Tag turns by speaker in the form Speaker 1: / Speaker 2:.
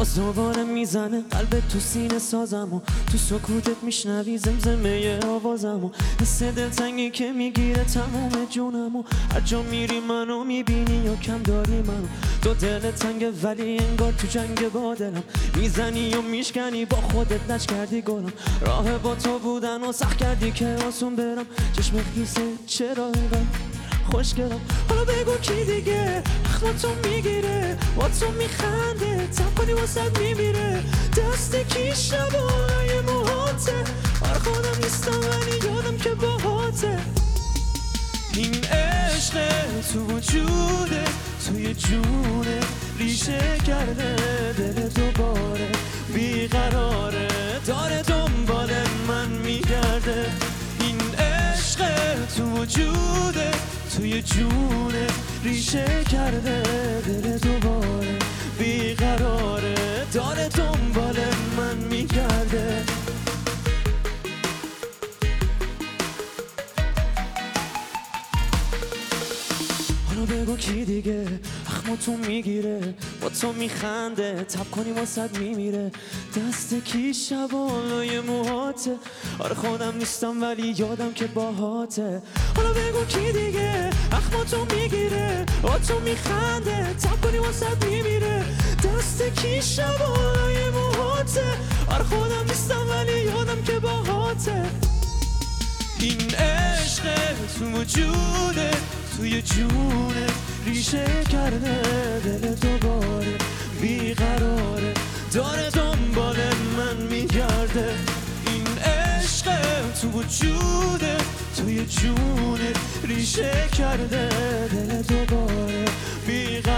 Speaker 1: باز دوباره میزنه قلبت تو سینه سازم و تو سکوتت میشنوی زمزمه آوازم و حس دلتنگی که میگیره تموم جونم و هر جا میری منو میبینی یا کم داری منو تو دل تنگه ولی انگار تو جنگ با دلم میزنی و میشکنی با خودت لج کردی گلم راه با تو بودن و سخت کردی که آسون برم چشمت خیسه چرا اینقدر خوشگلم حالا بگو کی دیگه اخماتو میگیره با تو میخنده تب کنی واسد میمیره دست کی شبای موهاته آره خودم نیستم ولی یادم که باهاته این عشق تو وجوده توی جونه ریشه کرده دل دوباره بیقراره داره دنبال من میگرده این عشق تو وجوده توی جونه ریشه کرده دل دوباره بیقراره داره دنبال من میگرده حالا بگو کی دیگه اخماتو میگیره با تو میخنده تب کنی واسد میمیره دست کی شبالای موهاته آره خودم نیستم ولی یادم که باهاته حالا بگو کی دیگه اخماتو میگیره با تو میخنده تب کنی واسد میمیره دست کی شبالای موهاته آره خودم نیستم ولی یادم که باهاته این عشق تو وجوده توی جونه ریشه کرده دل دوباره بیقراره داره دنبال من میگرده این عشق تو وجوده توی جونه ریشه کرده دل دوباره بیقراره